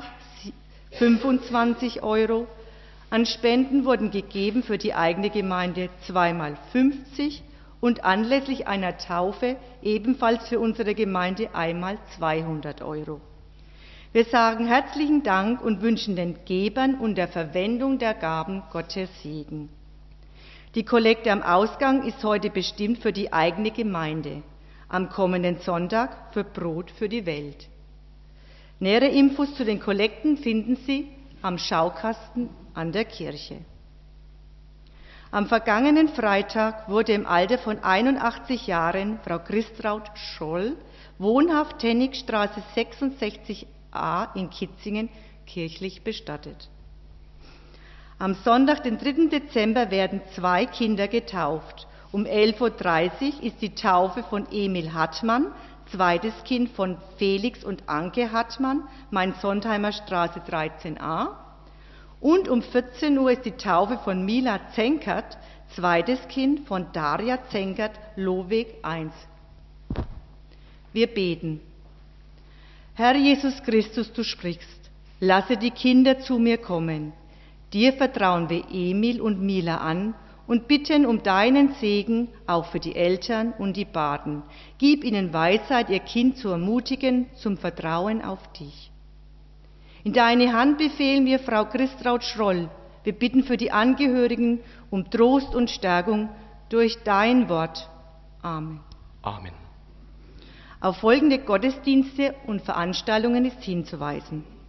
25 €. An Spenden wurden gegeben für die eigene Gemeinde 2x 50 und anlässlich einer Taufe ebenfalls für unsere Gemeinde einmal 200 €. Wir sagen herzlichen Dank und wünschen den Gebern und der Verwendung der Gaben Gottes Segen. Die Kollekte am Ausgang ist heute bestimmt für die eigene Gemeinde, am kommenden Sonntag für Brot für die Welt. Nähere Infos zu den Kollekten finden Sie am Schaukasten an der Kirche. Am vergangenen Freitag wurde im Alter von 81 Jahren Frau Christraud Scholl, wohnhaft Tennigstraße 66a in Kitzingen, kirchlich bestattet. Am Sonntag, den 3. Dezember, werden 2 Kinder getauft. Um 11:30 Uhr ist die Taufe von Emil Hartmann, zweites Kind von Felix und Anke Hartmann, Mainz-Sontheimer Straße 13a. Und um 14 Uhr ist die Taufe von Mila Zenkert, zweites Kind von Daria Zenkert, Lohweg 1. Wir beten. Herr Jesus Christus, du sprichst, lasse die Kinder zu mir kommen. Dir vertrauen wir Emil und Mila an und bitten um deinen Segen auch für die Eltern und die Paten. Gib ihnen Weisheit, ihr Kind zu ermutigen zum Vertrauen auf dich. In deine Hand befehlen wir Frau Christraud Schroll. Wir bitten für die Angehörigen um Trost und Stärkung durch dein Wort. Amen. Amen. Auf folgende Gottesdienste und Veranstaltungen ist hinzuweisen.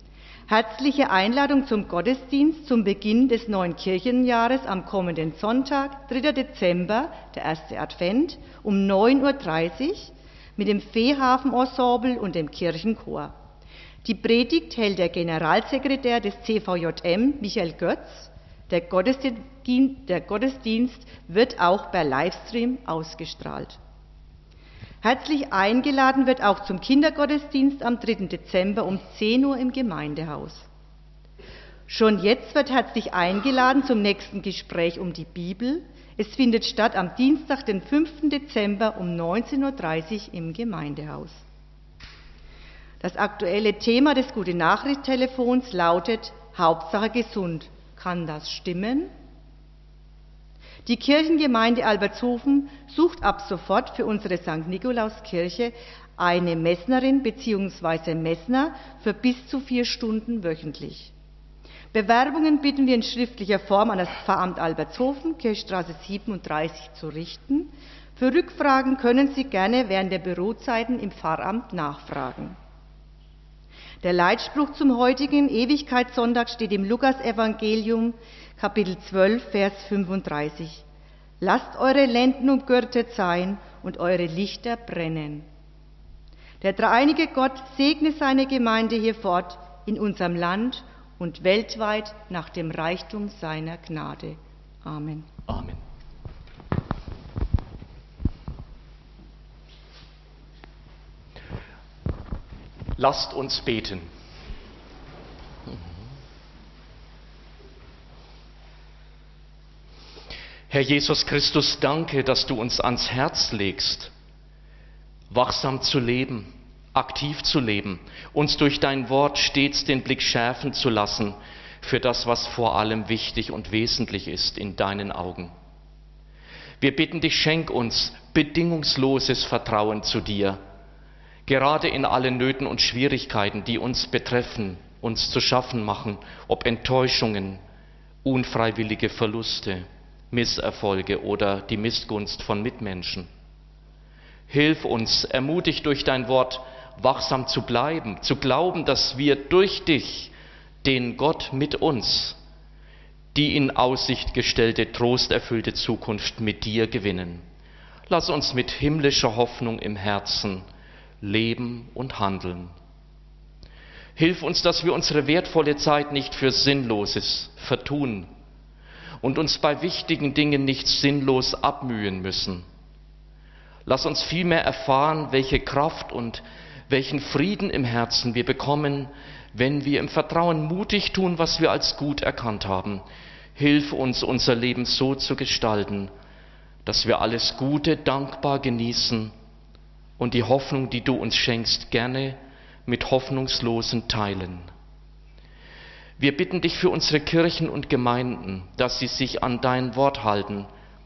Herzliche Einladung zum Gottesdienst zum Beginn des neuen Kirchenjahres am kommenden Sonntag, 3. Dezember, der erste Advent, um 9:30 Uhr mit dem Feehafen-Ensemble und dem Kirchenchor. Die Predigt hält der Generalsekretär des CVJM, Michael Götz. Der Gottesdienst wird auch per Livestream ausgestrahlt. Herzlich eingeladen wird auch zum Kindergottesdienst am 3. Dezember um 10 Uhr im Gemeindehaus. Schon jetzt wird herzlich eingeladen zum nächsten Gespräch um die Bibel. Es findet statt am Dienstag, den 5. Dezember um 19:30 Uhr im Gemeindehaus. Das aktuelle Thema des Gute-Nachricht-Telefons lautet Hauptsache gesund. Kann das stimmen? Die Kirchengemeinde Albertshofen sucht ab sofort für unsere St. Nikolauskirche eine Messnerin bzw. Messner für bis zu 4 Stunden wöchentlich. Bewerbungen bitten wir in schriftlicher Form an das Pfarramt Albertshofen, Kirchstraße 37 zu richten. Für Rückfragen können Sie gerne während der Bürozeiten im Pfarramt nachfragen. Der Leitspruch zum heutigen Ewigkeitssonntag steht im Lukasevangelium, Kapitel 12, Vers 35. Lasst eure Lenden umgürtet sein und eure Lichter brennen. Der dreieinige Gott segne seine Gemeinde hier fort in unserem Land und weltweit nach dem Reichtum seiner Gnade. Amen. Amen. Lasst uns beten. Herr Jesus Christus, danke, dass du uns ans Herz legst, wachsam zu leben, aktiv zu leben, uns durch dein Wort stets den Blick schärfen zu lassen für das, was vor allem wichtig und wesentlich ist in deinen Augen. Wir bitten dich, schenk uns bedingungsloses Vertrauen zu dir, gerade in allen Nöten und Schwierigkeiten, die uns betreffen, uns zu schaffen machen, ob Enttäuschungen, unfreiwillige Verluste, Misserfolge oder die Missgunst von Mitmenschen. Hilf uns, ermutigt durch dein Wort, wachsam zu bleiben, zu glauben, dass wir durch dich, den Gott mit uns, die in Aussicht gestellte, trosterfüllte Zukunft mit dir gewinnen. Lass uns mit himmlischer Hoffnung im Herzen leben und handeln. Hilf uns, dass wir unsere wertvolle Zeit nicht für Sinnloses vertun und uns bei wichtigen Dingen nicht sinnlos abmühen müssen. Lass uns vielmehr erfahren, welche Kraft und welchen Frieden im Herzen wir bekommen, wenn wir im Vertrauen mutig tun, was wir als gut erkannt haben. Hilf uns, unser Leben so zu gestalten, dass wir alles Gute dankbar genießen und die Hoffnung, die du uns schenkst, gerne mit Hoffnungslosen teilen. Wir bitten dich für unsere Kirchen und Gemeinden, dass sie sich an dein Wort halten,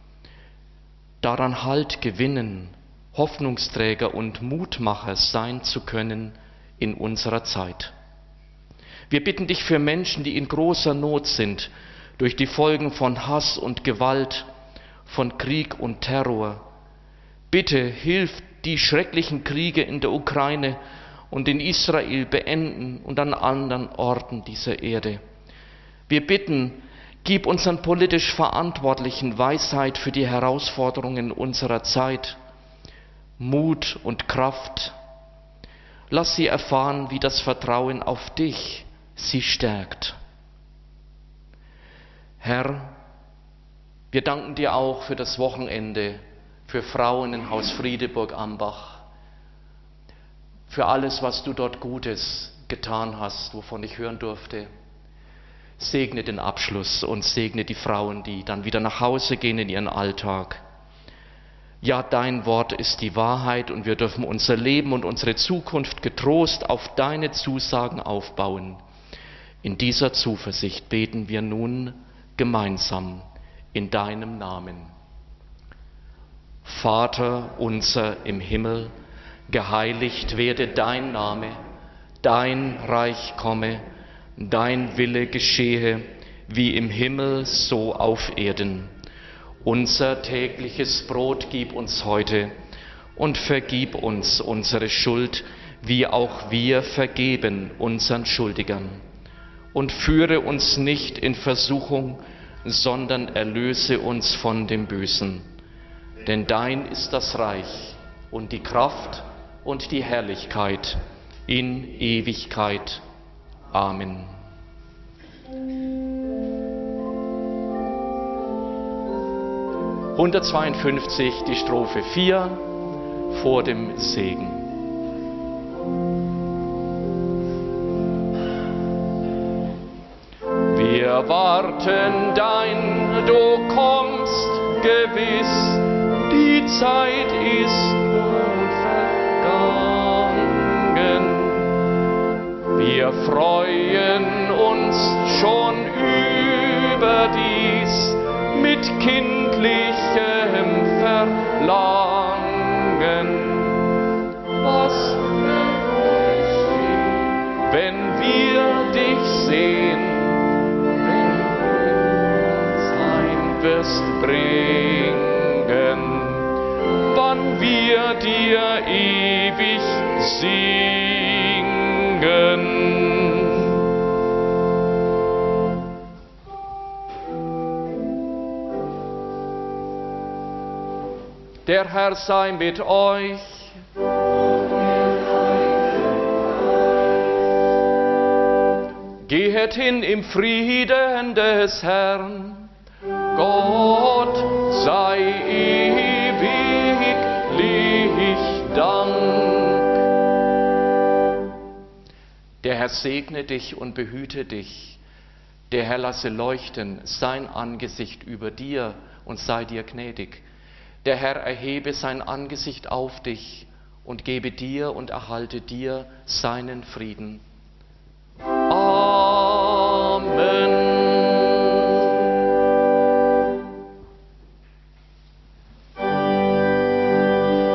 daran Halt gewinnen, Hoffnungsträger und Mutmacher sein zu können in unserer Zeit. Wir bitten dich für Menschen, die in großer Not sind, durch die Folgen von Hass und Gewalt, von Krieg und Terror. Bitte hilf, die schrecklichen Kriege in der Ukraine und in Israel beenden und an anderen Orten dieser Erde. Wir bitten, gib unseren politisch Verantwortlichen Weisheit für die Herausforderungen unserer Zeit, Mut und Kraft. Lass sie erfahren, wie das Vertrauen auf dich sie stärkt. Herr, wir danken dir auch für das Wochenende, für Frauen in Haus Friedeburg-Ambach, für alles, was du dort Gutes getan hast, wovon ich hören durfte. Segne den Abschluss und segne die Frauen, die dann wieder nach Hause gehen in ihren Alltag. Ja, dein Wort ist die Wahrheit und wir dürfen unser Leben und unsere Zukunft getrost auf deine Zusagen aufbauen. In dieser Zuversicht beten wir nun gemeinsam in deinem Namen. Vater unser im Himmel, geheiligt werde dein Name, dein Reich komme, dein Wille geschehe, wie im Himmel so auf Erden. Unser tägliches Brot gib uns heute und vergib uns unsere Schuld, wie auch wir vergeben unseren Schuldigern. und führe uns nicht in Versuchung, sondern erlöse uns von dem Bösen. Denn dein ist das Reich und die Kraft und die Herrlichkeit in Ewigkeit. Amen. (152) die Strophe 4 vor dem Segen. Wir warten dein, du kommst gewiss, die Zeit ist nun vergangen. Wir freuen uns schon überdies mit kindlichem Verlangen. Was wird geschehen, wenn wir dich sehen, wenn du uns heim wirst bringen, wann wir dir ewig singen. Der Herr sei mit euch. Gehet hin im Frieden des Herrn. Gott sei ewiglich Dank. Der Herr segne dich und behüte dich. Der Herr lasse leuchten sein Angesicht über dir und sei dir gnädig. Der Herr erhebe sein Angesicht auf dich und gebe dir und erhalte dir seinen Frieden.